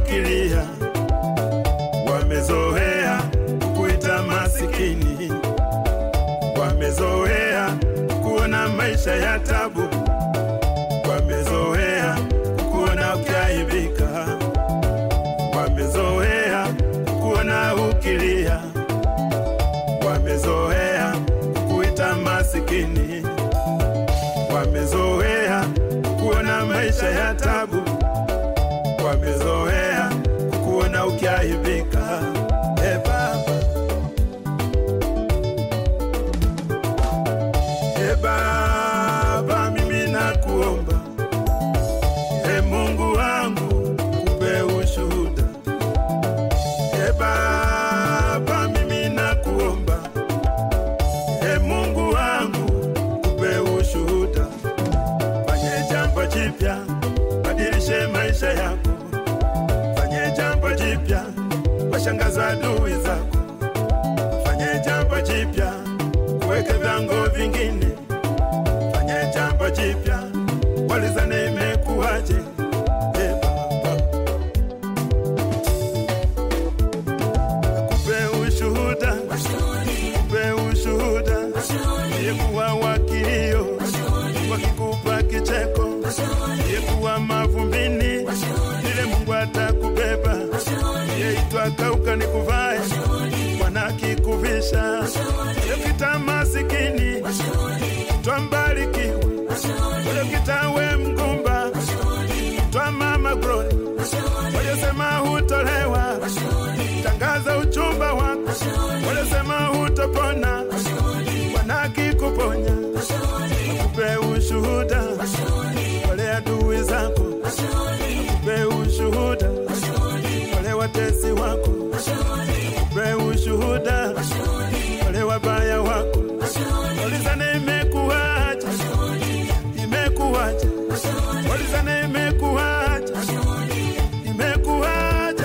ukilia, wamezoea kukuita masikini, wamezoea kuona maisha ya tabu, wamezoea kuona ukiaibika, wamezoea kuona ukilia, wamezoea kukuita masikini, wamezoea kuona maisha ya tabu, wamezoea kuona ukiaibika. Baba, mimi nakuomba, Mungu wangu, kupe ushuhuda. Baba, mimi nakuomba, Mungu wangu, kupe ushuhuda. Fanye jambo jipya, badilishe maisha yako. Fanye jambo jipya, washangaza adui zako. Fanye jambo jipya, kuweke vyango vingine. Fanye jambo jipya, walizane imekuwaje. Baba, kupe ushuhuda, kupe ushuhuda. Yekuwa wakilio, wakikupa kicheko, yekuwa mavumbini, ile Mungu atakubeba. Yeitwa kauka nikuvae, Bwana kikuvisha. Yekita masikini, twambarikiwe. Yekita we mgumba, twa mama glory. Walisema hutolewa, tangaza uchumba wako. Walisema hutopona, Bwana kikuponya. Akupe ushuhuda, wale adui zako. Akupe ushuhuda, wale watesi wako. Akupe ushuhuda, wale wabaya wako. Walizane imekuwaje, imekuwaje. Walizane imekuwaje, imekuwaje.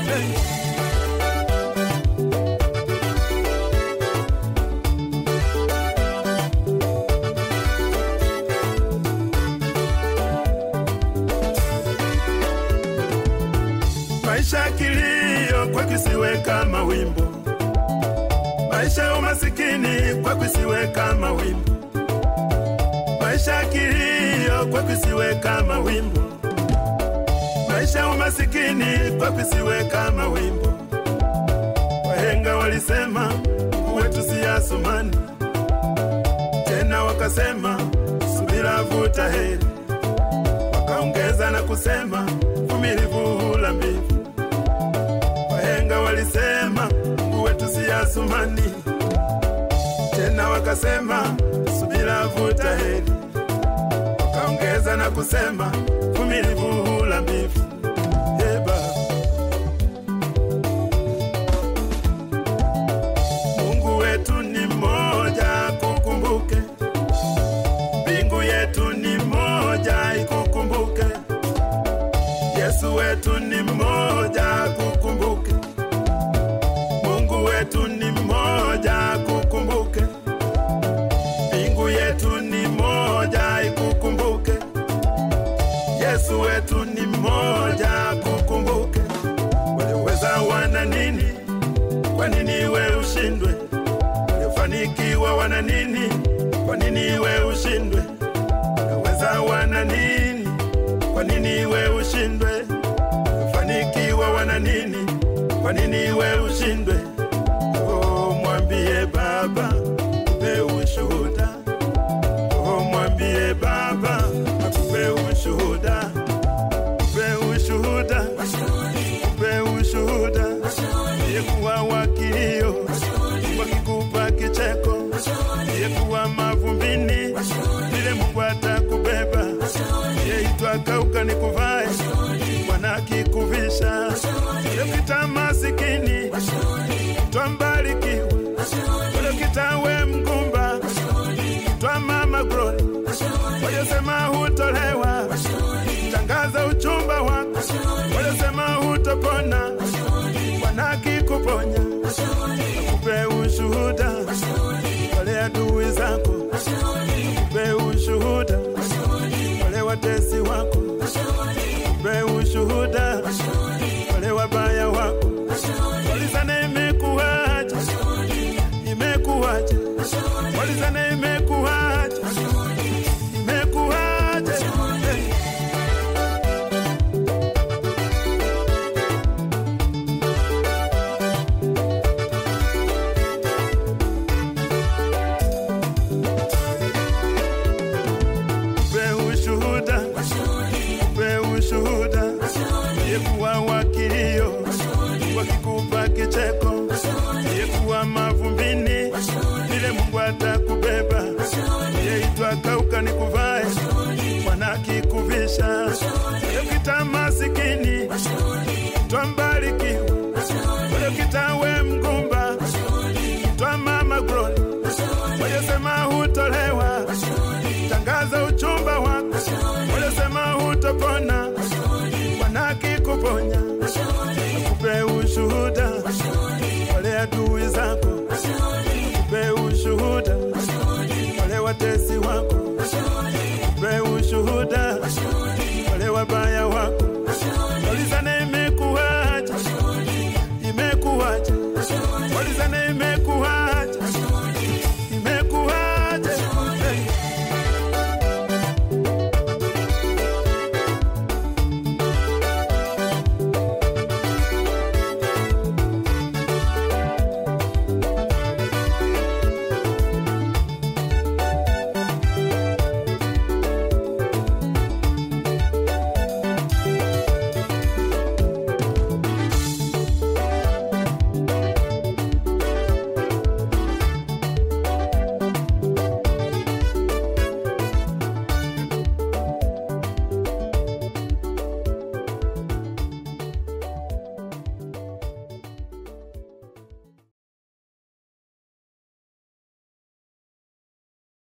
Maisha kilio kwa kisiwe kama wimbo, maisha umasikini kwa kisiwe kama wimbo, maisha kilio kwa kisiwe kama wimbo, maisha umasikini kwa kisiwe kama wimbo. Wahenga walisema kwetu si Asumani, tena wakasema subira vuta heri, wakaongeza na kusema uvumilivu hula mbivu. Wahenga walisema wetu si Asumani, tena wakasema subira vuta heri, wakaongeza na kusema uvumilivu hula mbivu. Mungu wetu ni mmoja, kukumbuke. Mbingu yetu ni moja, ikukumbuke. Yesu wetu ni mmoja, kukumbuke. Mungu wetu ni mmoja, kukumbuke. Mbingu yetu ni moja, ikukumbuke. Yesu wetu ni mmoja, kukumbuke. Waliweza wana nini? Kwa nini we ushindwe? Waliofanikiwa wana nini? Kwa nini we ushindwe? Waliweza wana nini? Kwa nini we ushindwe? Waliofanikiwa wana nini? Kwa nini we ushindwe? Oh, mwambie Baba, akupe ushuhuda. Oh, mwambie Baba, akupe ushuhuda. Akupe ushuhuda, akupe ushuhuda. Yekuwa wakilio, wakikupa kicheko, yekuwa mavumbini, ile Mungu atakubeba. Yeitwa kauka nikuvae, Bwana kikuvisha. Yekita masikini, twambarikiwe. Yekita we mgumba, twa mama glory. Walisema hutolewa, tangaza uchumba wako. Walisema hutopona, Bwana kikuponya. Akupe ushuhuda, wale adui zako. Akupe ushuhuda, wale watesi wako. Akupe ushuhuda, Bwana akikuvisha. Waliokita masikini twambarikiwa. Waliokita we mgumba twa mama Glory. Waliosema hutolewa tangaza uchumba wako. Waliosema hutopona Bwana akikuponya. Akupe ushuhuda wale adui zako. Akupe ushuhuda wale watesi wako.